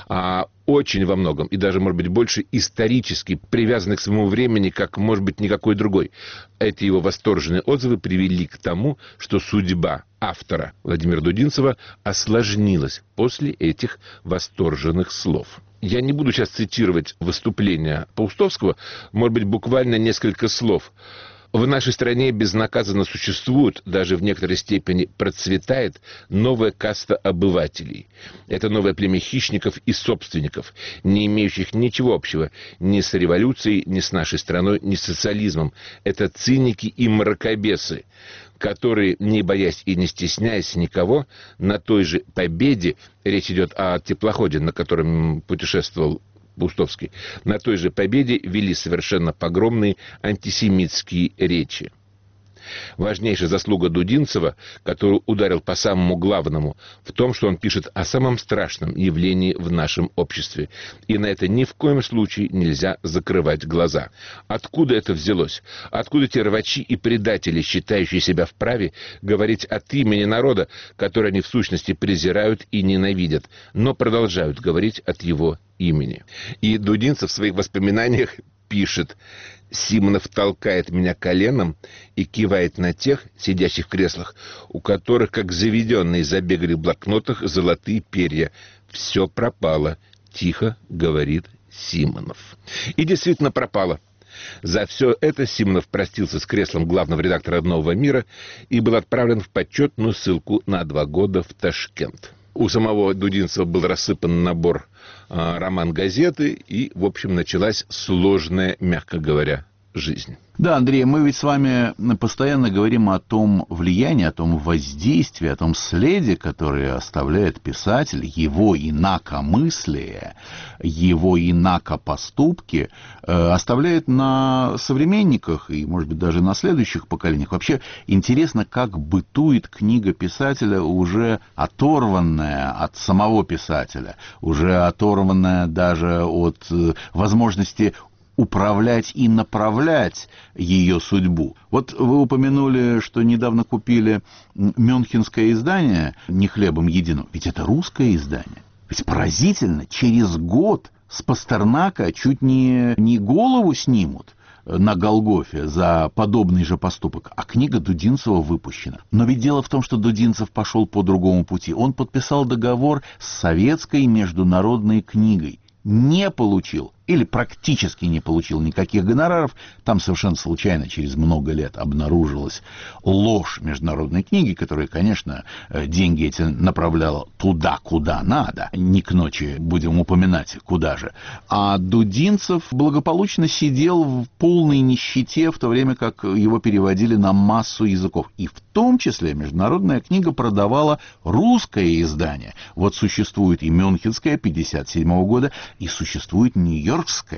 а очень во многом, и даже, может быть, больше исторически привязанный к своему времени, как, может быть, никакой другой. Эти его восторженные отзывы привели к тому, что судьба автора Владимира Дудинцева осложнилась после этих восторженных слов. Я не буду сейчас цитировать выступление Паустовского, может быть, буквально несколько слов. В нашей стране безнаказанно существует, даже в некоторой степени процветает новая каста обывателей. Это новое племя хищников и собственников, не имеющих ничего общего ни с революцией, ни с нашей страной, ни с социализмом. Это циники и мракобесы, которые, не боясь и не стесняясь никого, на той же победе, речь идет о теплоходе, на котором путешествовал Паустовский, на той же победе вели совершенно погромные антисемитские речи. Важнейшая заслуга Дудинцева, который ударил по самому главному, в том, что он пишет о самом страшном явлении в нашем обществе. И на это ни в коем случае нельзя закрывать глаза. Откуда это взялось? Откуда те рвачи и предатели, считающие себя вправе говорить от имени народа, который они в сущности презирают и ненавидят, но продолжают говорить от его имени? И Дудинцев в своих воспоминаниях пишет: «Симонов толкает меня коленом и кивает на тех, сидящих в креслах, у которых, как заведенные, забегали в блокнотах золотые перья. Все пропало», — тихо говорит Симонов. И действительно пропало. За все это Симонов простился с креслом главного редактора «Нового мира» и был отправлен в почетную ссылку на два года в Ташкент. У самого Дудинцева был рассыпан набор э, роман-газеты, и, в общем, началась сложная, мягко говоря, жизнь. Да, Андрей, мы ведь с вами постоянно говорим о том влиянии, о том воздействии, о том следе, который оставляет писатель, его инакомыслие, его инакопоступки, э, оставляет на современниках и, может быть, даже на следующих поколениях. Вообще интересно, как бытует книга писателя, уже оторванная от самого писателя, уже оторванная даже от э, возможности управлять и направлять ее судьбу. Вот вы упомянули, что недавно купили мюнхенское издание «Не хлебом единым». Ведь это русское издание. Ведь поразительно, через год с Пастернака чуть не, не голову снимут на Голгофе за подобный же поступок, а книга Дудинцева выпущена. Но ведь дело в том, что Дудинцев пошел по другому пути. Он подписал договор с советской международной книгой, не получил или практически не получил никаких гонораров. Там совершенно случайно через много лет обнаружилась ложь международной книги, которая, конечно, деньги эти направляла туда, куда надо. Не к ночи будем упоминать, куда же. А Дудинцев благополучно сидел в полной нищете, в то время как его переводили на массу языков. И в том числе международная книга продавала русское издание. Вот существует и мюнхенское пятьдесят седьмого года, и существует Нью-Йорк.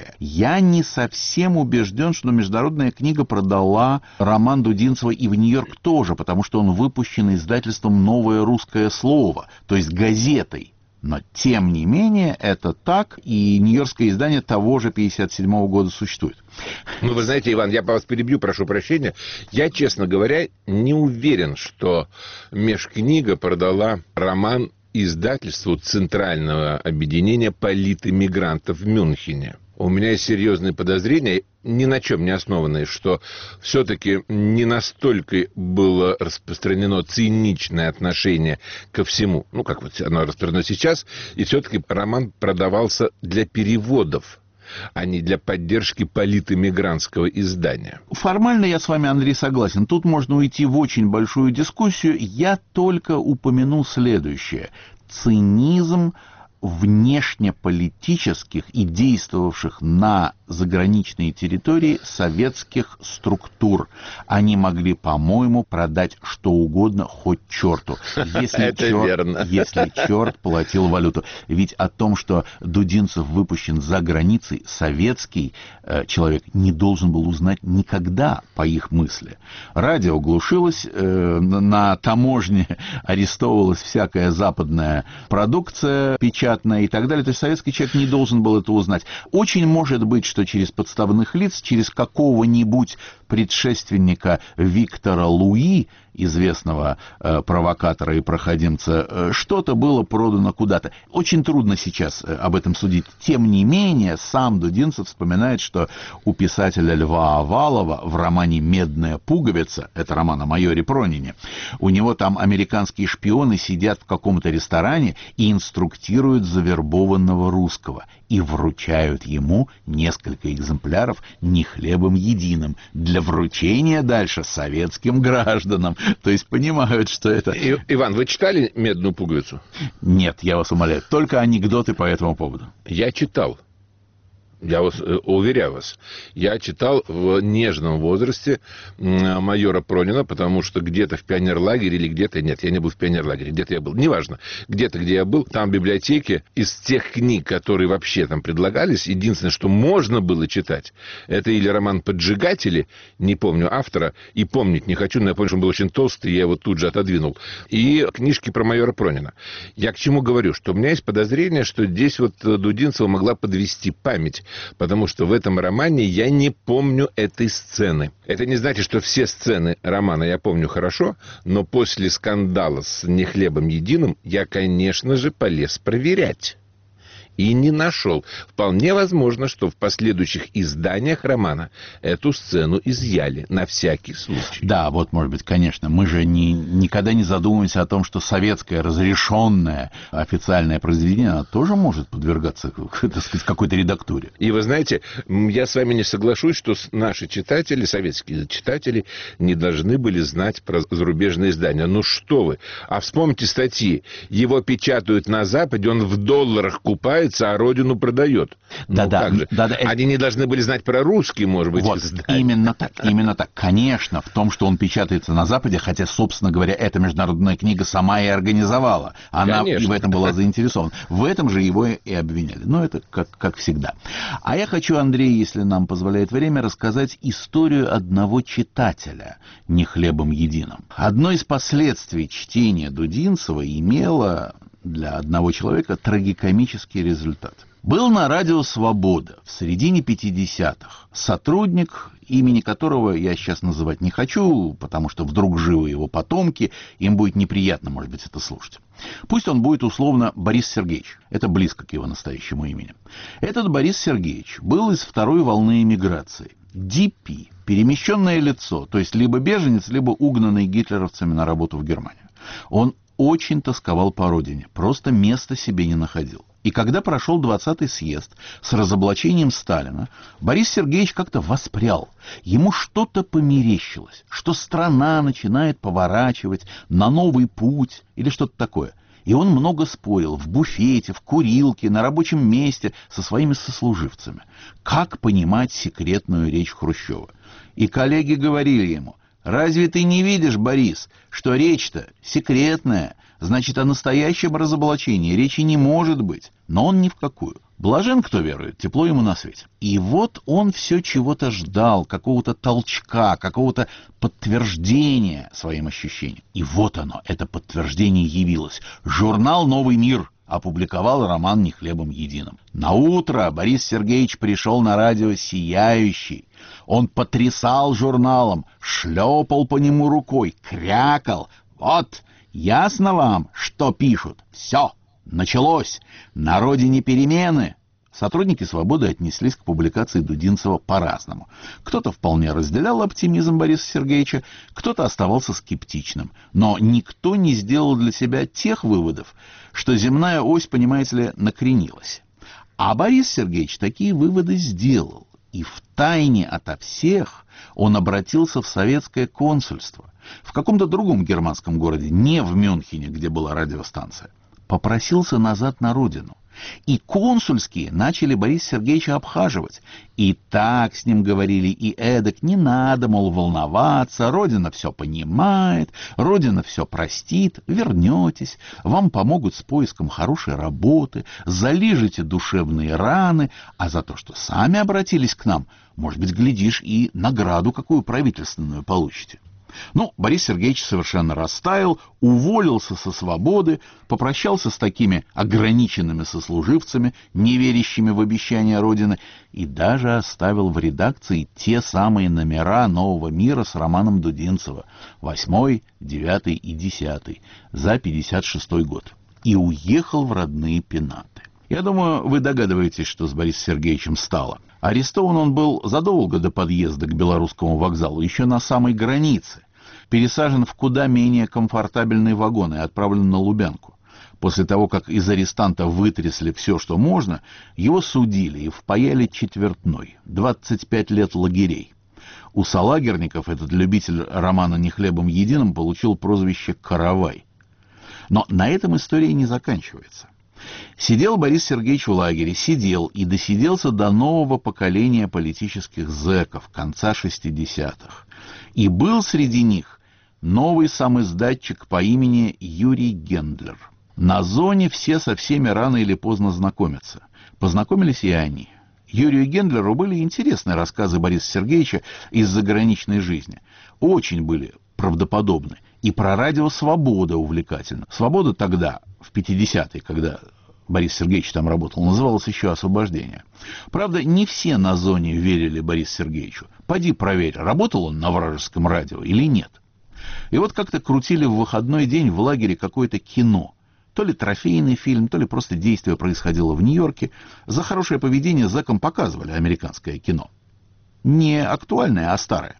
Я не совсем убежден, что международная книга продала роман Дудинцева и в Нью-Йорк тоже, потому что он выпущен издательством «Новое русское слово», то есть газетой. Но, тем не менее, это так, и нью-йоркское издание того же пятьдесят седьмого года существует. Ну, вы знаете, Иван, я вас перебью, прошу прощения. Я, честно говоря, не уверен, что Межкнига продала роман издательству Центрального объединения политэмигрантов в Мюнхене. У меня есть серьезные подозрения, ни на чем не основанные, что все-таки не настолько было распространено циничное отношение ко всему, ну, как вот оно распространено сейчас, и все-таки роман продавался для переводов, а не для поддержки политэмигрантского издания. Формально я с вами, Андрей, согласен. Тут можно уйти в очень большую дискуссию. Я только упомяну следующее. Цинизм внешнеполитических и действовавших на заграничные территории советских структур. Они могли, по-моему, продать что угодно, хоть черту. Если Это черт, верно. Если черт платил валюту. Ведь о том, что Дудинцев выпущен за границей, советский э, человек не должен был узнать никогда, по их мысли. Радио глушилось, э, на таможне арестовывалась всякая западная продукция печатная и так далее. То есть советский человек не должен был это узнать. Очень может быть, что через подставных лиц, через какого-нибудь предшественника Виктора Луи, известного э, провокатора и проходимца, э, что-то было продано куда-то. Очень трудно сейчас э, об этом судить. Тем не менее, сам Дудинцев вспоминает, что у писателя Льва Овалова в романе «Медная пуговица», это роман о майоре Пронине, у него там американские шпионы сидят в каком-то ресторане и инструктируют завербованного русского и вручают ему несколько экземпляров не хлебом единым для вручения дальше советским гражданам. То есть понимают, что это... И, Иван, вы читали «Медную пуговицу»? Нет, я вас умоляю, только анекдоты по этому поводу. Я читал. Я вас, уверяю вас, я читал в нежном возрасте майора Пронина, потому что где-то в пионерлагере или где-то, нет, я не был в пионерлагере, где-то я был, неважно, где-то, где я был, там в библиотеке из тех книг, которые вообще там предлагались, единственное, что можно было читать, это или роман «Поджигатели», не помню автора, и помнить не хочу, но я помню, что он был очень толстый, я его тут же отодвинул, и книжки про майора Пронина. Я к чему говорю, что у меня есть подозрение, что здесь вот Дудинцева могла подвести память, потому что в этом романе я не помню этой сцены. Это не значит, что все сцены романа я помню хорошо, но после скандала с «Не хлебом единым» я, конечно же, полез проверять. И не нашел. Вполне возможно, что в последующих изданиях романа эту сцену изъяли на всякий случай. Да, вот, может быть, конечно. Мы же не, никогда не задумываемся о том, что советское разрешенное официальное произведение, оно тоже может подвергаться, так сказать, какой-то редактуре. И вы знаете, я с вами не соглашусь, что наши читатели, советские читатели, не должны были знать про зарубежные издания. Ну что вы? А вспомните статьи. Его печатают на Западе, он в долларах купает, а родину продает. Да, ну, да, как же? да, да, Они это... не должны были знать про русские, может быть, вот, издания. Именно так, именно так. Конечно, в том, что он печатается на Западе, хотя, собственно говоря, эта международная книга сама и организовала. Она Конечно. И в этом была заинтересована. В этом же его и обвиняли. Но это как, как всегда. А я хочу, Андрей, если нам позволяет время, рассказать историю одного читателя «Не хлебом единым». Одно из последствий чтения Дудинцева имело для одного человека трагикомический результат. Был на радио «Свобода» в середине пятидесятых сотрудник, имени которого я сейчас называть не хочу, потому что вдруг живы его потомки, им будет неприятно, может быть, это слушать. Пусть он будет условно Борис Сергеевич. Это близко к его настоящему имени. Этот Борис Сергеевич был из второй волны эмиграции. ди пи, перемещенное лицо, то есть либо беженец, либо угнанный гитлеровцами на работу в Германию. Он очень тосковал по родине, просто места себе не находил. И когда прошел двадцатый съезд с разоблачением Сталина, Борис Сергеевич как-то воспрял. Ему что-то померещилось, что страна начинает поворачивать на новый путь или что-то такое. И он много спорил в буфете, в курилке, на рабочем месте со своими сослуживцами. Как понимать секретную речь Хрущева? И коллеги говорили ему: «Разве ты не видишь, Борис, что речь-то секретная? Значит, о настоящем разоблачении речи не может быть». Но он ни в какую. Блажен, кто верует, тепло ему на свете. И вот он все чего-то ждал, какого-то толчка, какого-то подтверждения своим ощущениям. И вот оно, это подтверждение явилось. Журнал «Новый мир» опубликовал роман «Не хлебом единым». Наутро Борис Сергеевич пришел на радио сияющий. Он потрясал журналом, шлепал по нему рукой, крякал. «Вот, ясно вам, что пишут? Все, началось. На родине перемены». Сотрудники «Свободы» отнеслись к публикации Дудинцева по-разному. Кто-то вполне разделял оптимизм Бориса Сергеевича, кто-то оставался скептичным. Но никто не сделал для себя тех выводов, что земная ось, понимаете ли, накренилась. А Борис Сергеевич такие выводы сделал. И втайне ото всех он обратился в советское консульство. В каком-то другом германском городе, не в Мюнхене, где была радиостанция. Попросился назад на родину. И консульские начали Бориса Сергеевича обхаживать. И так с ним говорили, и эдак: не надо, мол, волноваться, Родина все понимает, Родина все простит, вернетесь, вам помогут с поиском хорошей работы, залижете душевные раны, а за то, что сами обратились к нам, может быть, глядишь, и награду какую правительственную получите. Ну, Борис Сергеевич совершенно растаял, уволился со свободы, попрощался с такими ограниченными сослуживцами, не верящими в обещания Родины, и даже оставил в редакции те самые номера «Нового мира» с романом Дудинцева, восьмой, девятый и десятый, за пятьдесят шестой год, и уехал в родные Пенаты. Я думаю, вы догадываетесь, что с Борисом Сергеевичем стало. Арестован он был задолго до подъезда к Белорусскому вокзалу, еще на самой границе. Пересажен в куда менее комфортабельные вагоны и отправлен на Лубянку. После того, как из арестанта вытрясли все, что можно, его судили и впаяли четвертной, двадцать пять лет лагерей. У салагерников этот любитель романа «Не хлебом единым» получил прозвище «Каравай». Но на этом история не заканчивается. Сидел Борис Сергеевич в лагере, сидел и досиделся до нового поколения политических зэков конца шестидесятых. И был среди них новый самиздатчик по имени Юрий Гендлер. На зоне все со всеми рано или поздно знакомятся. Познакомились и они. Юрию Гендлеру были интересны рассказы Бориса Сергеевича из заграничной жизни. Очень были правдоподобны. И про радио «Свобода» увлекательно. «Свобода» тогда, в пятидесятые, когда Борис Сергеевич там работал, называлось еще «Освобождение». Правда, не все на зоне верили Борису Сергеевичу. Поди проверь, работал он на вражеском радио или нет. И вот как-то крутили в выходной день в лагере какое-то кино. То ли трофейный фильм, то ли просто действие происходило в Нью-Йорке. За хорошее поведение зэкам показывали американское кино. Не актуальное, а старое.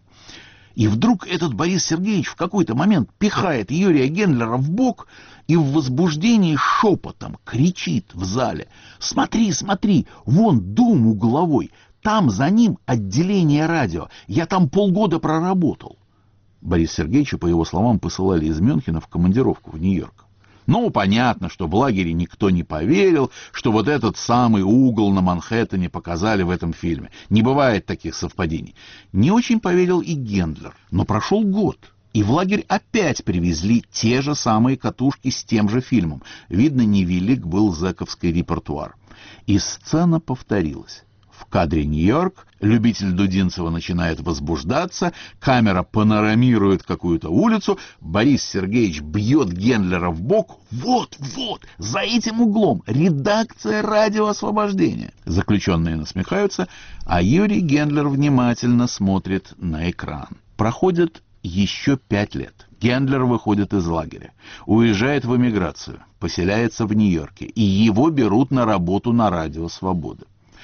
И вдруг этот Борис Сергеевич в какой-то момент пихает Юрия Гендлера в бок и в возбуждении шепотом кричит в зале: «Смотри, смотри, вон дом угловой, там за ним отделение радио, я там полгода проработал». Бориса Сергеевича, по его словам, посылали из Мюнхена в командировку в Нью-Йорк. Ну, понятно, что в лагере никто не поверил, что вот этот самый угол на Манхэттене показали в этом фильме. Не бывает таких совпадений. Не очень поверил и Гендлер. Но прошел год, и в лагерь опять привезли те же самые катушки с тем же фильмом. Видно, невелик был зэковский репертуар. И сцена повторилась. В кадре Нью-Йорк, любитель Дудинцева начинает возбуждаться, камера панорамирует какую-то улицу, Борис Сергеевич бьет Гендлера в бок. Вот, вот, за этим углом редакция радио «Освобождение». Заключенные насмехаются, а Юрий Гендлер внимательно смотрит на экран. Проходит еще пять лет. Гендлер выходит из лагеря, уезжает в эмиграцию, поселяется в Нью-Йорке, и его берут на работу на радио «Свобода».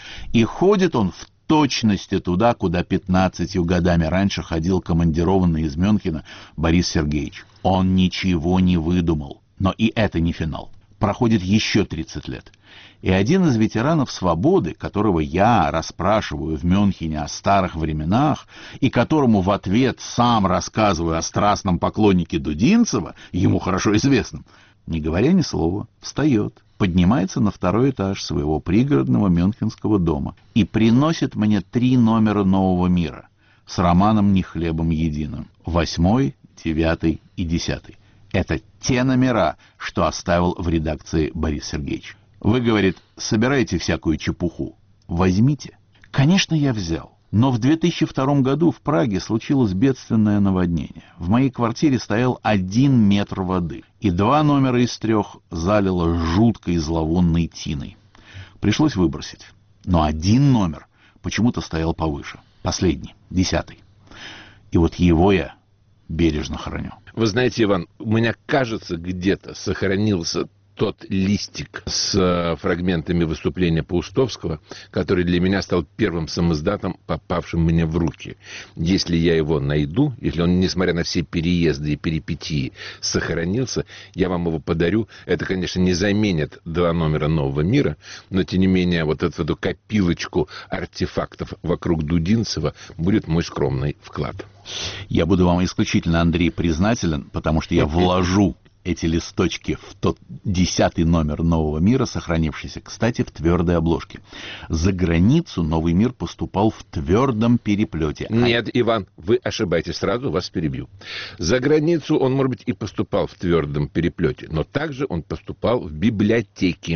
И ходит он в точности туда, куда пятнадцатью годами раньше ходил командированный из Мюнхена Борис Сергеевич. Он ничего не выдумал. Но и это не финал. Проходит еще тридцать лет. И один из ветеранов «Свободы», которого я расспрашиваю в Мюнхене о старых временах, и которому в ответ сам рассказываю о страстном поклоннике Дудинцева, ему хорошо известном, не говоря ни слова, встает, поднимается на второй этаж своего пригородного мюнхенского дома и приносит мне три номера «Нового мира» с романом «Не хлебом единым». Восьмой, девятый и десятый. Это те номера, что оставил в редакции Борис Сергеевич. Вы, говорит, собираете всякую чепуху. Возьмите. Конечно, я взял. Но в две тысячи втором году в Праге случилось бедственное наводнение. В моей квартире стоял один метр воды, и два номера из трех залило жуткой зловонной тиной. Пришлось выбросить. Но один номер почему-то стоял повыше. Последний, десятый. И вот его я бережно храню. Вы знаете, Иван, у меня, кажется, где-то сохранился тот листик с э, фрагментами выступления Паустовского, который для меня стал первым самиздатом, попавшим мне в руки. Если я его найду, если он, несмотря на все переезды и перипетии, сохранился, я вам его подарю. Это, конечно, не заменит два номера «Нового мира», но, тем не менее, вот эту, эту копилочку артефактов вокруг Дудинцева будет мой скромный вклад. Я буду вам исключительно, Андрей, признателен, потому что я вложу эти листочки в тот десятый номер «Нового мира», сохранившийся, кстати, в твердой обложке. За границу «Новый мир» поступал в твердом переплете. Нет, Иван, вы ошибаетесь, сразу вас перебью. За границу он, может быть, и поступал в твердом переплете, но также он поступал в библиотеки.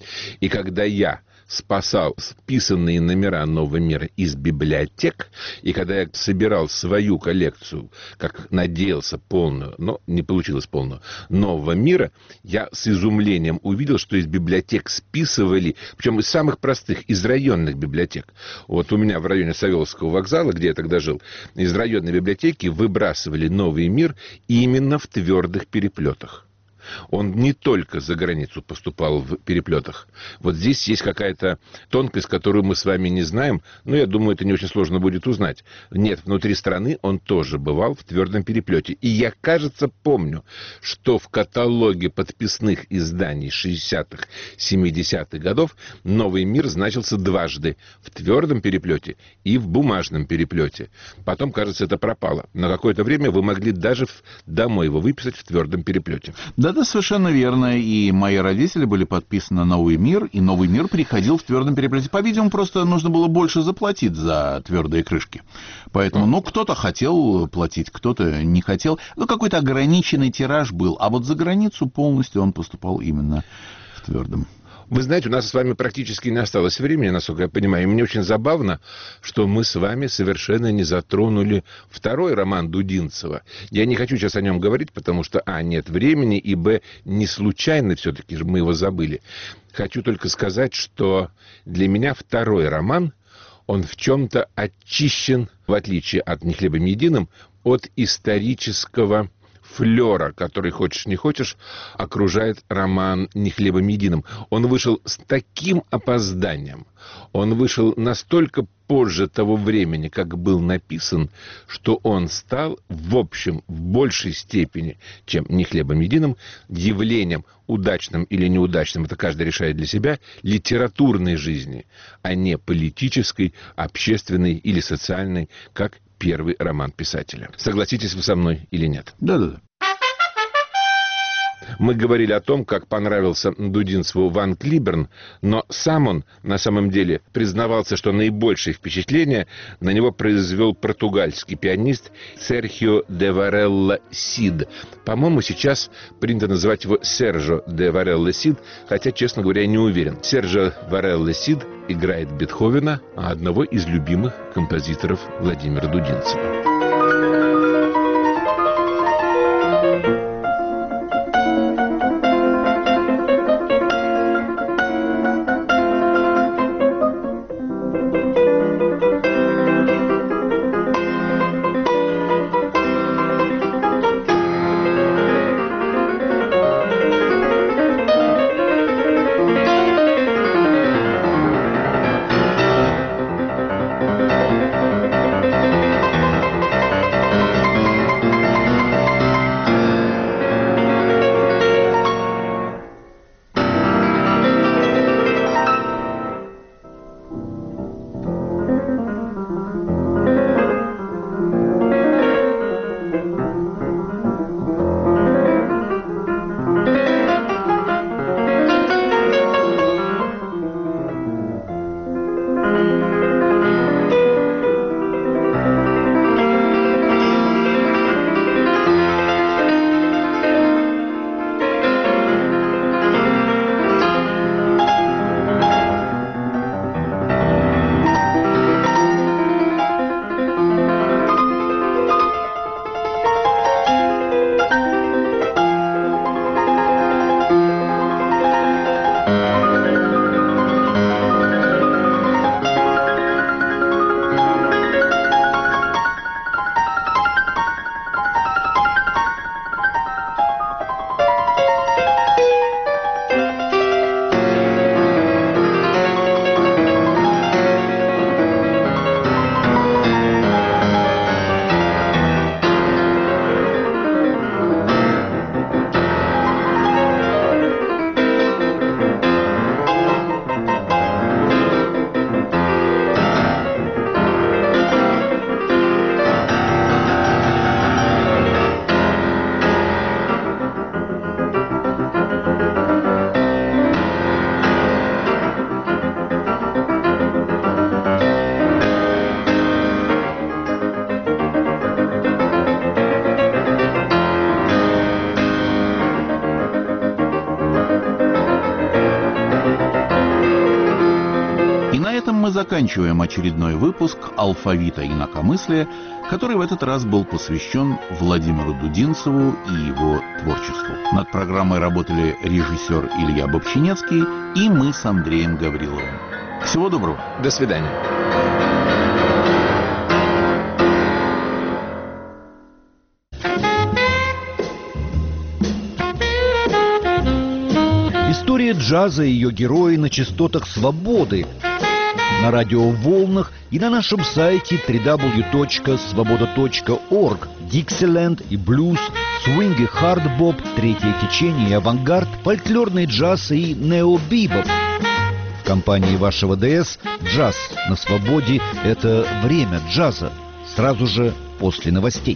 И когда я спасал списанные номера «Нового мира» из библиотек, и когда я собирал свою коллекцию, как надеялся, полную, но не получилось полную, «Нового мира», я с изумлением увидел, что из библиотек списывали, причем из самых простых, из районных библиотек. Вот у меня в районе Савеловского вокзала, где я тогда жил, из районной библиотеки выбрасывали «Новый мир» именно в твердых переплетах. Он не только за границу поступал в переплетах. Вот здесь есть какая-то тонкость, которую мы с вами не знаем, но я думаю, это не очень сложно будет узнать. Нет, внутри страны он тоже бывал в твердом переплете. И я, кажется, помню, что в каталоге подписных изданий шестидесятых, семидесятых годов «Новый мир» значился дважды: в твердом переплете и в бумажном переплете. Потом, кажется, это пропало. На какое-то время вы могли даже домой его выписать в твердом переплете. Да, да, совершенно верно. И мои родители были подписаны на «Новый мир», и «Новый мир» приходил в твердом переплете. По-видимому, просто нужно было больше заплатить за твердые крышки. Поэтому, ну, кто-то хотел платить, кто-то не хотел. Ну, какой-то ограниченный тираж был. А вот за границу полностью он поступал именно в твердом. Вы знаете, у нас с вами практически не осталось времени, насколько я понимаю. И мне очень забавно, что мы с вами совершенно не затронули второй роман Дудинцева. Я не хочу сейчас о нем говорить, потому что, а, нет времени, и, б, не случайно все-таки мы его забыли. Хочу только сказать, что для меня второй роман, он в чем-то очищен, в отличие от «Не хлебом единым», от исторического флера, который, хочешь не хочешь, окружает роман «Не хлебом единым». Он вышел с таким опозданием, он вышел настолько позже того времени, как был написан, что он стал, в общем, в большей степени, чем «Не хлебом единым», явлением, удачным или неудачным, это каждый решает для себя, литературной жизни, а не политической, общественной или социальной, как первый роман писателя. Согласитесь вы со мной или нет? Да-да-да. Мы говорили о том, как понравился Дудинцеву Ван Клиберн, но сам он на самом деле признавался, что наибольшее впечатление на него произвел португальский пианист Серхио де Варелла Сид. По-моему, сейчас принято называть его Серджо де Варелла Сид, хотя, честно говоря, я не уверен. Серджо Варелла Сид играет Бетховена, а одного из любимых композиторов Владимира Дудинцева. мы заканчиваем очередной выпуск «Алфавита инакомыслия», который в этот раз был посвящен Владимиру Дудинцеву и его творчеству. Над программой работали режиссер Илья Бобчинецкий и мы с Андреем Гавриловым. Всего доброго. До свидания. История джаза и ее герои на частотах свободы, на радиоволнах и на нашем сайте дабл ю дабл ю дабл ю точка свобода точка орг. Диксиленд и блюз, свинг и хардбоп, третье течение и авангард, фольклорный джаз и нео-бибоп. В компании вашего ДС «Джаз на свободе» — это время джаза, сразу же после новостей.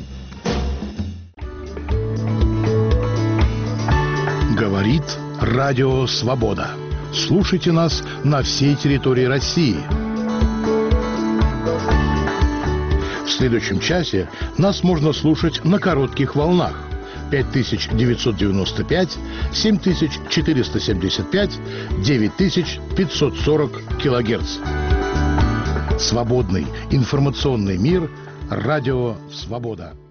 Говорит Радио Свобода. Слушайте нас на всей территории России. В следующем часе нас можно слушать на коротких волнах пять тысяч девятьсот девяносто пять, семь тысяч четыреста семьдесят пять, девять тысяч пятьсот сорок килогерц. Свободный информационный мир. Радио Свобода.